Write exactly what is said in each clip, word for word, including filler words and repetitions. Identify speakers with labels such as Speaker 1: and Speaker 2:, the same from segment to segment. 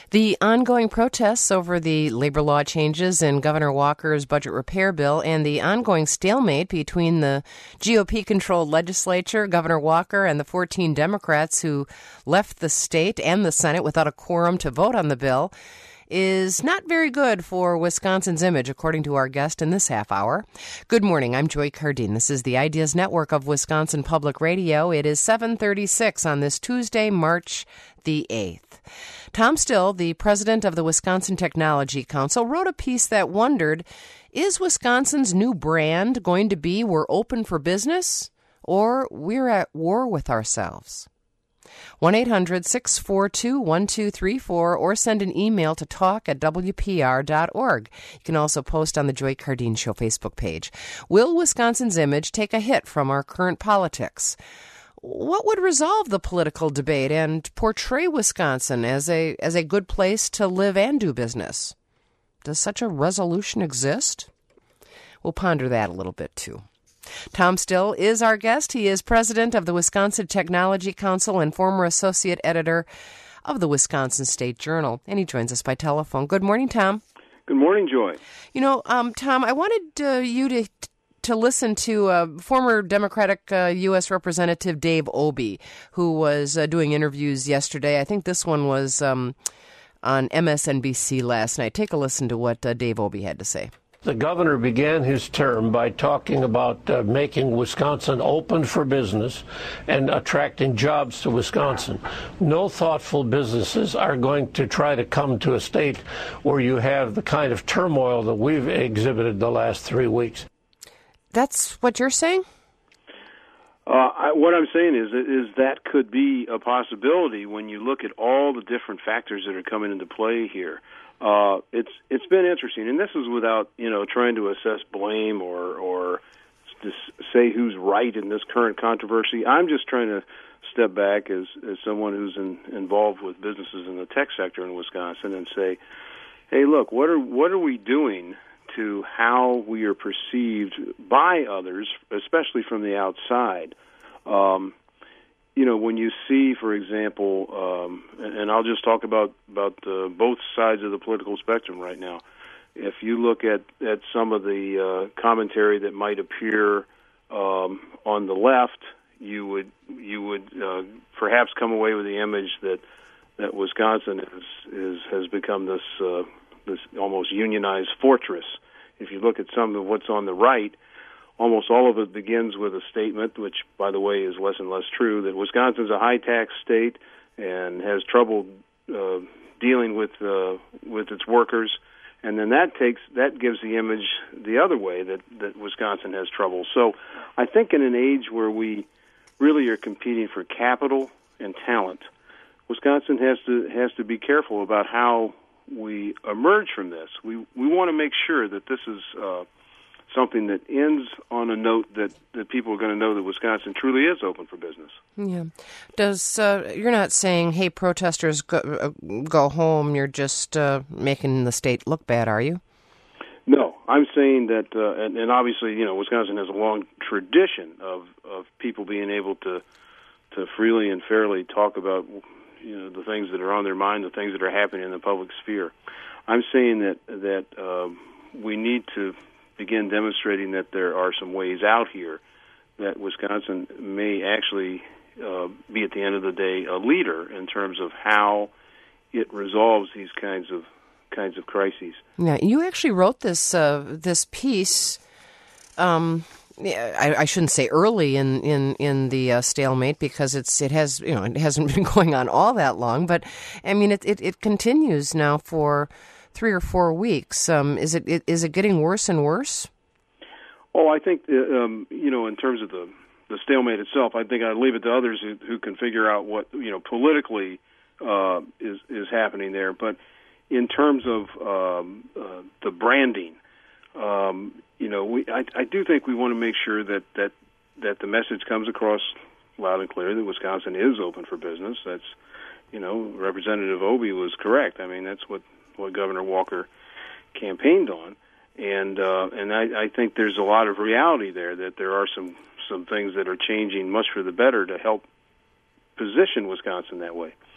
Speaker 1: The ongoing protests over the labor law changes in Governor Walker's budget repair bill and the ongoing stalemate between the G O P-controlled legislature, Governor Walker, and the fourteen Democrats who left the state and the Senate without a quorum to vote on the bill is not very good for Wisconsin's image, according to our guest in this half hour. Good morning. I'm Joy Cardine. This is the Ideas Network of Wisconsin Public Radio. It is seven thirty-six on this Tuesday, March the eighth. Tom Still, the president of the Wisconsin Technology Council, wrote a piece that wondered, is Wisconsin's new brand going to be we're open for business or we're at war with ourselves? one eight hundred six four two one two three four or send an email to talk at w p r dot org. You can also post on the Joy Cardine Show Facebook page. Will Wisconsin's image take a hit from our current politics? What would resolve the political debate and portray Wisconsin as a as a good place to live and do business? Does such a resolution exist? We'll ponder that a little bit, too. Tom Still is our guest. He is president of the Wisconsin Technology Council and former associate editor of the Wisconsin State Journal, and he joins us by telephone. Good morning, Tom.
Speaker 2: Good morning, Joy.
Speaker 1: You know, um, Tom, I wanted uh, you to to listen to uh, former Democratic uh, U S Representative Dave Obey, who was uh, doing interviews yesterday. I think this one was um, on M S N B C last night. Take a listen to what uh, Dave Obey had to say.
Speaker 3: The governor began his term by talking about uh, making Wisconsin open for business and attracting jobs to Wisconsin. No thoughtful businesses are going to try to come to a state where you have the kind of turmoil that we've exhibited the last three weeks.
Speaker 1: That's what you're saying?
Speaker 2: Uh, I, what I'm saying is, is that could be a possibility when you look at all the different factors that are coming into play here. Uh, it's it's been interesting, and this is without you know trying to assess blame or or just say who's right in this current controversy. I'm just trying to step back as as someone who's in, involved with businesses in the tech sector in Wisconsin and say, hey, look, what are what are we doing to how we are perceived by others, especially from the outside? Um, You know, when you see, for example, um, and, and I'll just talk about about uh, both sides of the political spectrum right now. If you look at, at some of the uh, commentary that might appear um, on the left, you would you would uh, perhaps come away with the image that that Wisconsin is, is has become this uh, this almost unionized fortress. If you look at some of what's on the right, almost all of it begins with a statement, which, by the way, is less and less true, that Wisconsin's a high-tax state and has trouble uh, dealing with uh, with its workers, and then that takes that gives the image the other way that, that Wisconsin has trouble. So, I think in an age where we really are competing for capital and talent, Wisconsin has to has to be careful about how we emerge from this. We we want to make sure that this is Uh, something that ends on a note that, that people are going to know that Wisconsin truly is open for business.
Speaker 1: Yeah. Does uh, you're not saying, hey, protesters, go, uh, go home, you're just uh, making the state look bad, are you?
Speaker 2: No, I'm saying that, uh, and, and obviously, you know, Wisconsin has a long tradition of, of people being able to to freely and fairly talk about, you know, the things that are on their mind, the things that are happening in the public sphere. I'm saying that, that uh, we need to begin demonstrating that there are some ways out here, that Wisconsin may actually uh, be, at the end of the day, a leader in terms of how it resolves these kinds of kinds of crises.
Speaker 1: Yeah, you actually wrote this uh, this piece. Um, I, I shouldn't say early in in in the uh, stalemate, because it's it has you know it hasn't been going on all that long, but I mean it it, it continues now for three or four weeks. Um, is it is it getting worse and worse?
Speaker 2: Oh, I think uh, um, you know, in terms of the, the stalemate itself, I think I'd leave it to others who, who can figure out what you know politically uh, is is happening there. But in terms of um, uh, the branding, um, you know, we I, I do think we want to make sure that, that that the message comes across loud and clear that Wisconsin is open for business. That's you know, Representative Obey was correct. I mean, that's what. what Governor Walker campaigned on, and uh, and I, I think there's a lot of reality there, that there are some, some things that are changing much for the better to help position Wisconsin that way.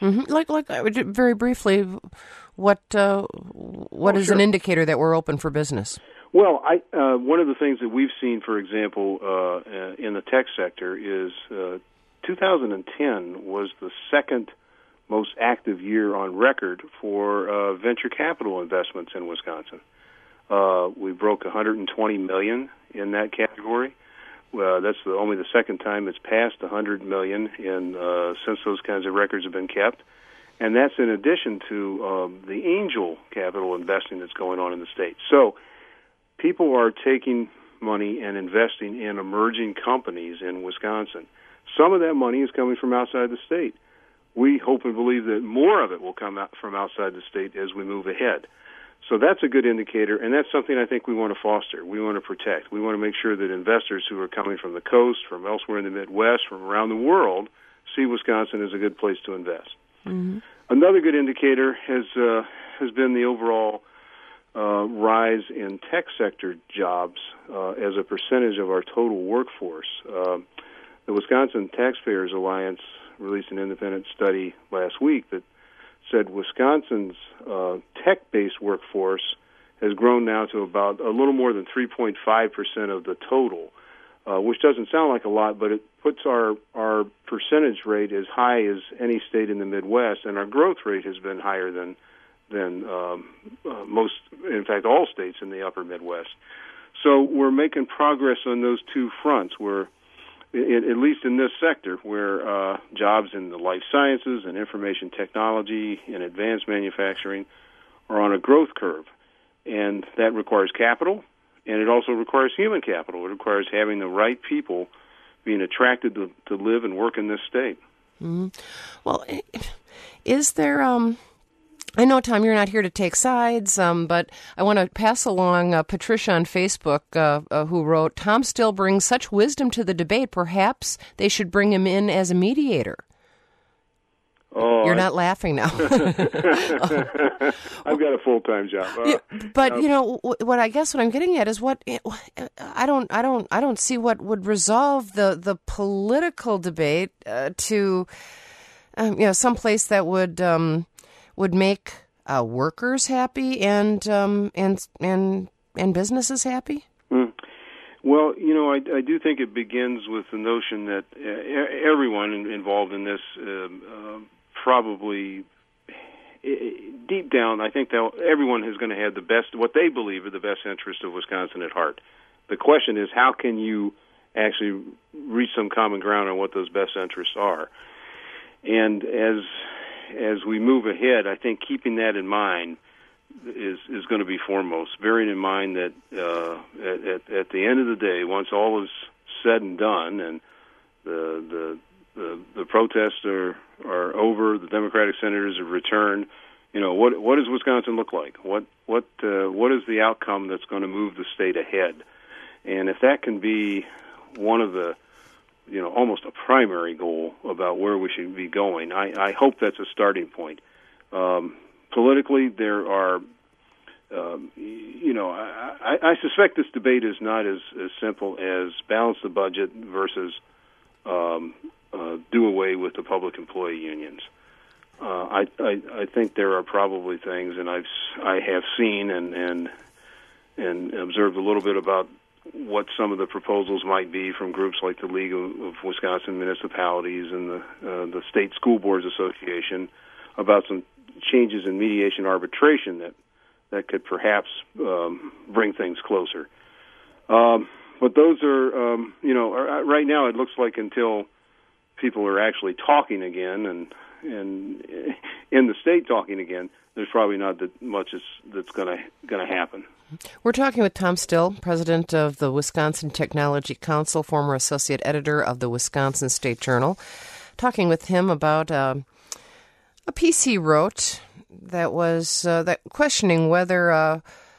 Speaker 1: Mm-hmm. Like, like very briefly, what uh, what
Speaker 2: oh,
Speaker 1: is
Speaker 2: sure.
Speaker 1: an indicator that we're open for business?
Speaker 2: Well, I, uh, one of the things that we've seen, for example, uh, in the tech sector is uh, two thousand ten was the second most active year on record for uh, venture capital investments in Wisconsin. Uh, we broke one hundred twenty million dollars in that category. Uh, that's the, only the second time it's passed one hundred million dollars in, uh, since those kinds of records have been kept. And that's in addition to um, the angel capital investing that's going on in the state. So people are taking money and investing in emerging companies in Wisconsin. Some of that money is coming from outside the state. We hope and believe that more of it will come out from outside the state as we move ahead. So that's a good indicator, and that's something I think we want to foster. We want to protect. We want to make sure that investors who are coming from the coast, from elsewhere in the Midwest, from around the world, see Wisconsin as a good place to invest.
Speaker 1: Mm-hmm.
Speaker 2: Another good indicator has uh, has been the overall uh, rise in tech sector jobs uh, as a percentage of our total workforce. Uh, the Wisconsin Taxpayers Alliance released an independent study last week that said Wisconsin's uh, tech-based workforce has grown now to about a little more than three point five percent of the total, uh, which doesn't sound like a lot, but it puts our, our percentage rate as high as any state in the Midwest, and our growth rate has been higher than than um, uh, most, in fact, all states in the upper Midwest. So we're making progress on those two fronts. We're at least in this sector, where uh, jobs in the life sciences and information technology and advanced manufacturing are on a growth curve. And that requires capital, and it also requires human capital. It requires having the right people being attracted to, to live and work in this state.
Speaker 1: Mm-hmm. Well, is there... Um I know, Tom, you're not here to take sides, um, but I want to pass along uh, Patricia on Facebook uh, uh, who wrote, Tom still brings such wisdom to the debate. Perhaps they should bring him in as a mediator.
Speaker 2: Oh,
Speaker 1: You're
Speaker 2: I...
Speaker 1: not laughing now.
Speaker 2: I've got a full-time job. Uh,
Speaker 1: yeah, but,
Speaker 2: um,
Speaker 1: you know, what I guess what I'm getting at is what I don't I don't, I don't see what would resolve the, the political debate uh, to, um, you know, someplace that would... Um, would make uh, workers happy and um, and and and businesses happy?
Speaker 2: Mm. Well, you know, I, I do think it begins with the notion that uh, everyone involved in this uh, uh, probably uh, deep down, I think that everyone is going to have the best, what they believe are the best interests of Wisconsin at heart. The question is, how can you actually reach some common ground on what those best interests are? And as As we move ahead, I think keeping that in mind is is going to be foremost. Bearing in mind that uh, at, at, at the end of the day, once all is said and done, and the the the, the protests are, are over, the Democratic senators have returned. You know, what what does Wisconsin look like? What what uh, what is the outcome that's going to move the state ahead? And if that can be one of the you know, almost a primary goal about where we should be going, I, I hope that's a starting point. Um, politically, there are, um, you know, I, I suspect this debate is not as, as simple as balance the budget versus um, uh, do away with the public employee unions. Uh, I, I, I think there are probably things, and I've I have seen and and and observed a little bit about what some of the proposals might be from groups like the League of, of Wisconsin Municipalities and the uh, the State School Boards Association about some changes in mediation arbitration that that could perhaps um, bring things closer. Um, but those are, um, you know, right now it looks like until people are actually talking again and and in the state talking again, there's probably not that much that's going to going to happen.
Speaker 1: We're talking with Tom Still, president of the Wisconsin Technology Council, former associate editor of the Wisconsin State Journal, talking with him about uh, a piece he wrote that was uh, that questioning whether uh,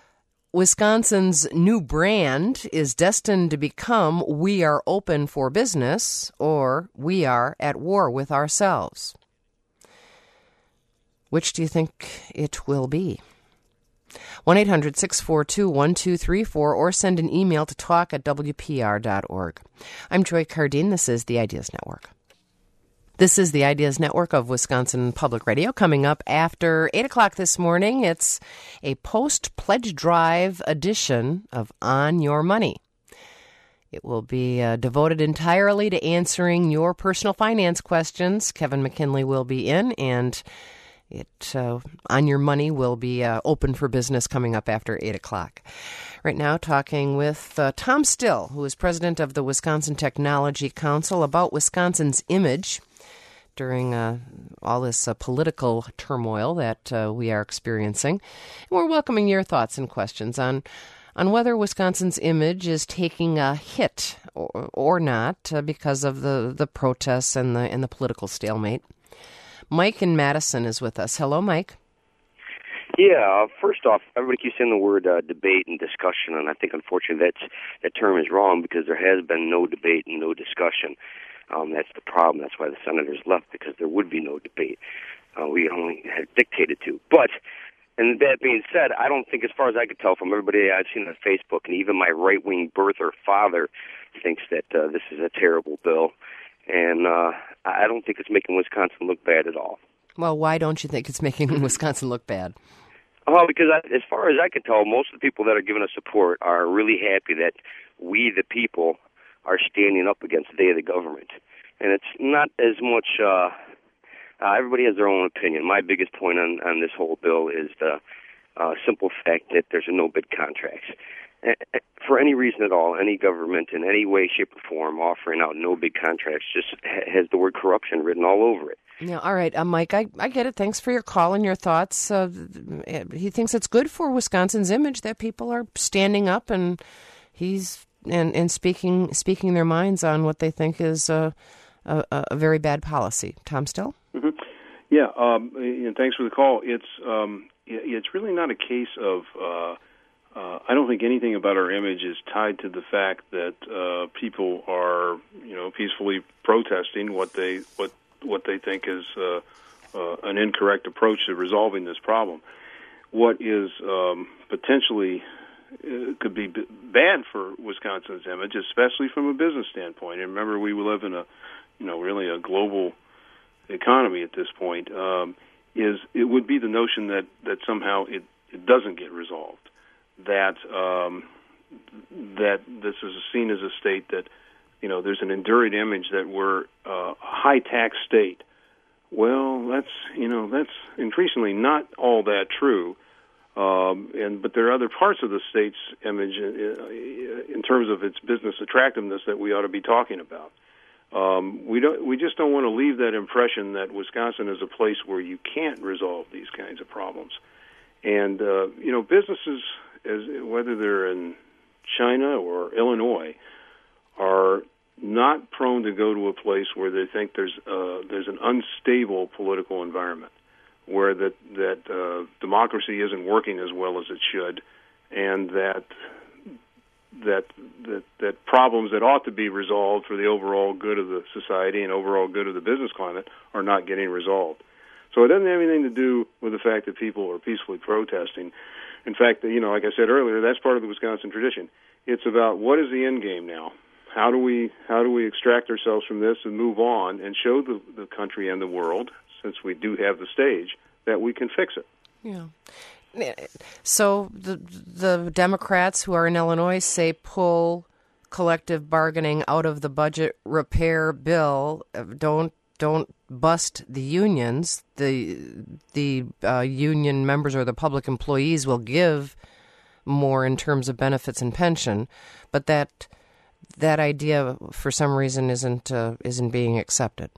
Speaker 1: Wisconsin's new brand is destined to become "We are open for business" or "We are at war with ourselves." Which do you think it will be? one eight hundred six four two one two three four or send an email to talk at w p r dot org. I'm Joy Cardine. This is the Ideas Network. This is the Ideas Network of Wisconsin Public Radio. Coming up after eight o'clock this morning, it's a post-pledge drive edition of On Your Money. It will be uh, devoted entirely to answering your personal finance questions. Kevin McKinley will be in, and it uh, On Your Money will be uh, open for business coming up after eight o'clock. Right now, talking with uh, Tom Still, who is president of the Wisconsin Technology Council, about Wisconsin's image during uh, all this uh, political turmoil that uh, we are experiencing. And we're welcoming your thoughts and questions on on whether Wisconsin's image is taking a hit or, or not uh, because of the, the protests and the and the political stalemate. Mike in Madison is with us. Hello, Mike.
Speaker 4: Yeah, uh, first off, everybody keeps saying the word uh, debate and discussion, and I think, unfortunately, that's, that term is wrong because there has been no debate and no discussion. Um, that's the problem. That's why the senators left, because there would be no debate. Uh, we only had dictated to. But, and that being said, I don't think, as far as I could tell from everybody I've seen on Facebook, and even my right-wing birther father thinks that uh, this is a terrible bill. And uh, I don't think it's making Wisconsin look bad at all.
Speaker 1: Well, why don't you think it's making Wisconsin look bad?
Speaker 4: Well, because I, as far as I can tell, most of the people that are giving us support are really happy that we, the people, are standing up against they, the government. And it's not as much, uh, uh, everybody has their own opinion. My biggest point on, on this whole bill is the uh, simple fact that there's a no-bid contracts. For any reason at all, any government in any way, shape, or form offering out no-bid contracts just ha- has the word corruption written all over it.
Speaker 1: Yeah, all right, uh, Mike, I, I get it. Thanks for your call and your thoughts. Uh, he thinks it's good for Wisconsin's image that people are standing up and he's and, and speaking speaking their minds on what they think is a, a, a very bad policy. Tom Still?
Speaker 2: Mm-hmm. Yeah, um, and thanks for the call. It's um, it's really not a case of. Uh, Uh, I don't think anything about our image is tied to the fact that uh, people are, you know, peacefully protesting what they what what they think is uh, uh, an incorrect approach to resolving this problem. What is um, potentially uh, could be b- bad for Wisconsin's image, especially from a business standpoint. And remember, we live in a, you know, really a global economy at this point. Um, is it would be the notion that that somehow it, it doesn't get resolved. That um, that this is seen as a state that, you know, there's an enduring image that we're uh, a high-tax state. Well, that's, you know, that's increasingly not all that true. Um, and but there are other parts of the state's image in, in terms of its business attractiveness that we ought to be talking about. Um, we don't. We just don't want to leave that impression that Wisconsin is a place where you can't resolve these kinds of problems. And uh, you know, businesses, as whether they're in China or Illinois, are not prone to go to a place where they think there's uh, there's an unstable political environment, where that that uh, democracy isn't working as well as it should, and that that that that problems that ought to be resolved for the overall good of the society and overall good of the business climate are not getting resolved. So it doesn't have anything to do with the fact that people are peacefully protesting. In fact, you know, like I said earlier, that's part of the Wisconsin tradition. It's about what is the end game now? How do we how do we extract ourselves from this and move on and show the, the country and the world, since we do have the stage, that we can fix it?
Speaker 1: Yeah. So the the Democrats who are in Illinois say pull collective bargaining out of the budget repair bill. Don't don't bust the unions. The the uh, union members or the public employees will give more in terms of benefits and pension, but that that idea for some reason isn't uh, isn't being accepted.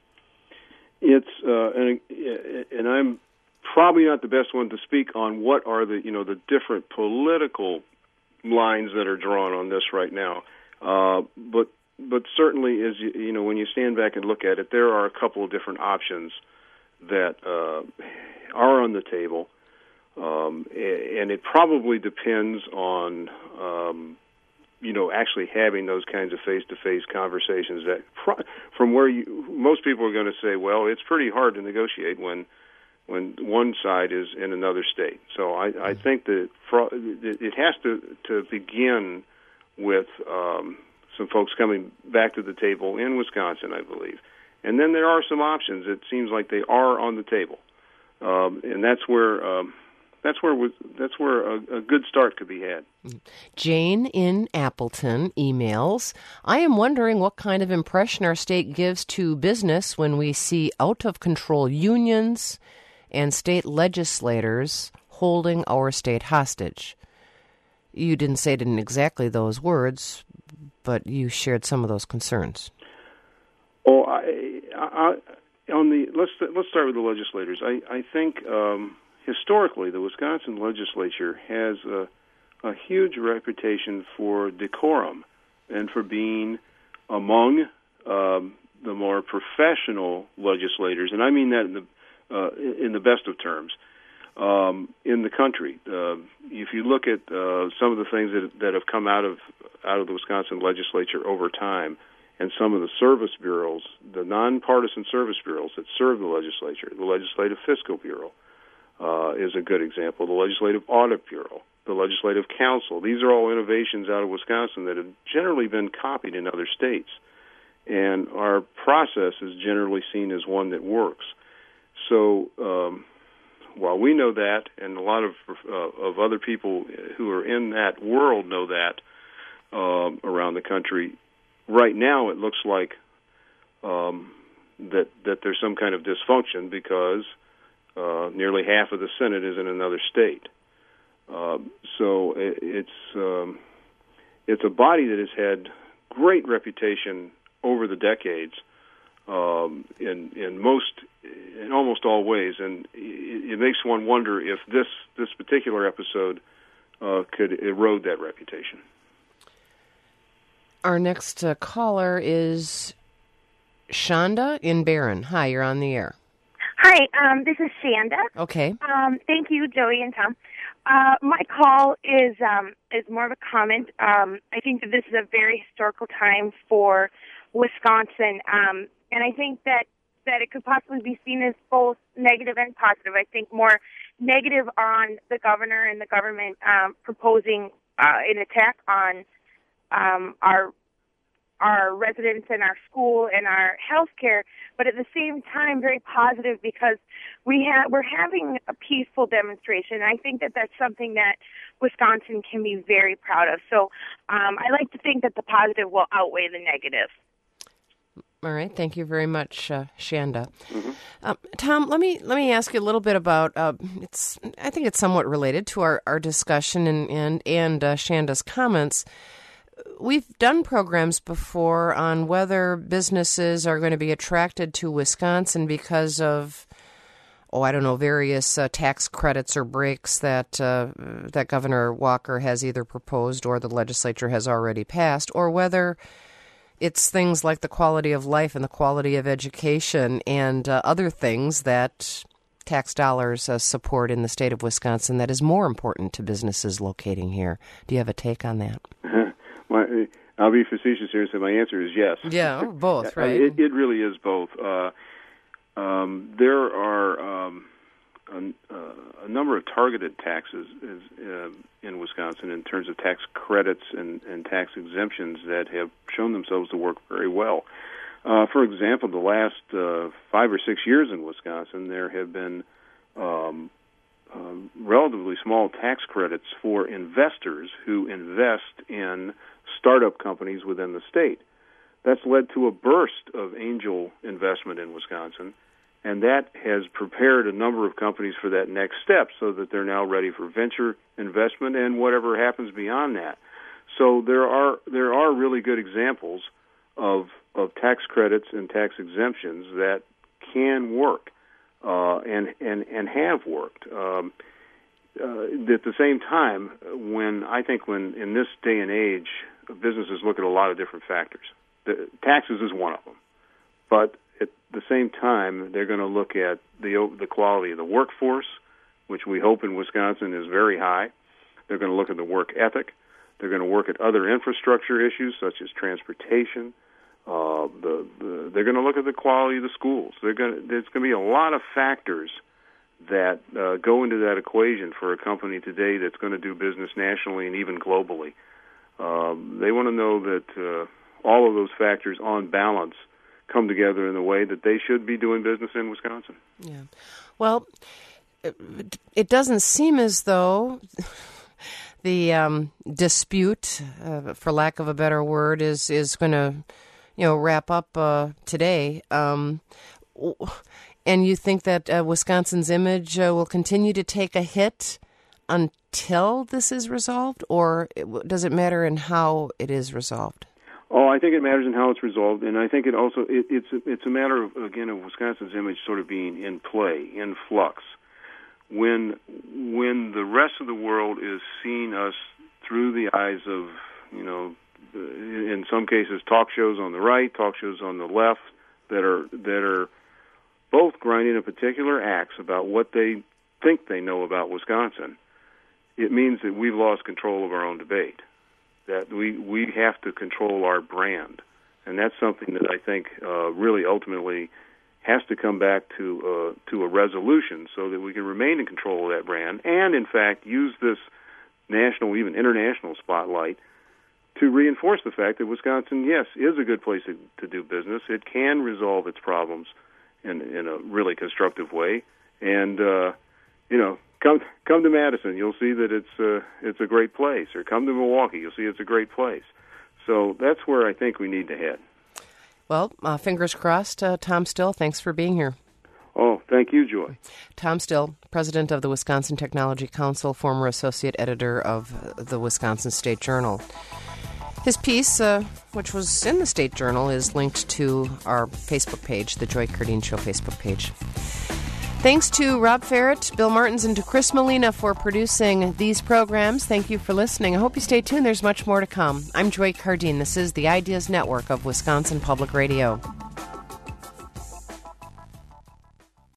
Speaker 2: It's uh, and and I'm probably not the best one to speak on what are the you know the different political lines that are drawn on this right now, uh, but. But certainly, as you, you know, when you stand back and look at it, there are a couple of different options that uh, are on the table, um, and it probably depends on, um, you know, actually having those kinds of face-to-face conversations. That, from where you, most people are going to say, well, it's pretty hard to negotiate when when one side is in another state. So I, I think that it has to to begin with. Um, some folks coming back to the table in Wisconsin, I believe, And then there are some options. It seems like they are on the table, um, and that's where um, that's where that's where a, a good start could be had.
Speaker 1: Jane in Appleton emails, I am wondering what kind of impression our state gives to business when we see out-of-control unions and state legislators holding our state hostage. You didn't say it in exactly those words, but you shared some of those concerns.
Speaker 2: Oh, I, I, on the let's let's start with the legislators. I I think um, historically the Wisconsin legislature has a, a huge reputation for decorum and for being among um, the more professional legislators, and I mean that in the uh, in the best of terms. Um, in the country, uh, if you look at uh, some of the things that that have come out of out of the Wisconsin legislature over time, and some of the service bureaus, the nonpartisan service bureaus that serve the legislature, the Legislative Fiscal Bureau uh, is a good example, the Legislative Audit Bureau, the Legislative Council. These are all innovations out of Wisconsin that have generally been copied in other states. And our process is generally seen as one that works. So um, while we know that, and a lot of uh, of other people who are in that world know that uh, around the country, right now, it looks like um, that that there's some kind of dysfunction because uh, nearly half of the Senate is in another state. Uh, so it, it's um, it's a body that has had great reputation over the decades um, in in most in almost all ways, and it, it makes one wonder if this this particular episode uh, could erode that reputation.
Speaker 1: Our next uh, caller is Shonda in Barron. Hi, you're on the air.
Speaker 5: Hi, um, this is Shanda.
Speaker 1: Okay.
Speaker 5: Um, thank you, Joey and Tom. Uh, my call is um, is more of a comment. Um, I think that this is a very historical time for Wisconsin, um, and I think that, that it could possibly be seen as both negative and positive. I think more negative on the governor and the government um, proposing uh, an attack on Um, our our residents and our school and our health care, but at the same time very positive because we ha- we're having a peaceful demonstration. I think that that's something that Wisconsin can be very proud of. So um, I like to think that the positive will outweigh the negative.
Speaker 1: All right, thank you very much, uh, Shanda.
Speaker 2: Mm-hmm.
Speaker 1: Um, Tom, let me let me ask you a little bit about. Uh, it's I think it's somewhat related to our, our discussion and and and uh, Shanda's comments. We've done programs before on whether businesses are going to be attracted to Wisconsin because of, oh, I don't know, various uh, tax credits or breaks that uh, that Governor Walker has either proposed or the legislature has already passed, or whether it's things like the quality of life and the quality of education and uh, other things that tax dollars uh, support in the state of Wisconsin that is more important to businesses locating here. Do you have a take on that?
Speaker 2: My, I'll be facetious here and say my answer is yes.
Speaker 1: Yeah, both, right?
Speaker 2: It, it really is both. Uh, um, there are um, a, a number of targeted taxes is, uh, in Wisconsin in terms of tax credits and, and tax exemptions that have shown themselves to work very well. Uh, for example, the last uh, five or six years in Wisconsin, there have been um, um, relatively small tax credits for investors who invest in startup companies within the state. That's led to a burst of angel investment in Wisconsin, and that has prepared a number of companies for that next step so that they're now ready for venture investment and whatever happens beyond that. So there are there are really good examples of of tax credits and tax exemptions that can work uh, and, and, and have worked. Um, uh, at the same time, when I think when in this day and age, businesses look at a lot of different factors. The, taxes is one of them, but at the same time, they're going to look at the the quality of the workforce, which we hope in Wisconsin is very high. They're going to look at the work ethic. They're going to work at other infrastructure issues such as transportation. Uh, the, the, they're going to look at the quality of the schools. They're going to, there's going to be a lot of factors that uh, go into that equation for a company today that's going to do business nationally and even globally. Um, they want to know that uh, all of those factors on balance come together in the way that they should be doing business in Wisconsin.
Speaker 1: Yeah. Well, it, it doesn't seem as though the um, dispute, uh, for lack of a better word, is is going to, you know, wrap up uh, today. Um, and you think that uh, Wisconsin's image uh, will continue to take a hit until this is resolved, or it, does it matter in how it is resolved?
Speaker 2: Oh, I think it matters in how it's resolved, and I think it also it, it's a, it's a matter of, again, of Wisconsin's image sort of being in play, in flux. When when the rest of the world is seeing us through the eyes of, you know, in some cases talk shows on the right, talk shows on the left that are that are both grinding a particular axe about what they think they know about Wisconsin, it means that we've lost control of our own debate. That we we have to control our brand, and that's something that I think uh, really ultimately has to come back to uh, to a resolution so that we can remain in control of that brand and, in fact, use this national, even international spotlight to reinforce the fact that Wisconsin, yes, is a good place to, to do business. It can resolve its problems in, in a really constructive way. And, uh, you know, come come to Madison, you'll see that it's, uh, it's a great place. Or come to Milwaukee, you'll see it's a great place. So that's where I think we need to head.
Speaker 1: Well, uh, fingers crossed. Uh, Tom Still, thanks for being here.
Speaker 2: Oh, thank you, Joy.
Speaker 1: Tom Still, president of the Wisconsin Technology Council, former associate editor of the Wisconsin State Journal. His piece, uh, which was in the State Journal, is linked to our Facebook page, the Joy Cardine Show Facebook page. Thanks to Rob Ferret, Bill Martins, and to Chris Molina for producing these programs. Thank you for listening. I hope you stay tuned. There's much more to come. I'm Joy Cardine. This is the Ideas Network of Wisconsin Public Radio.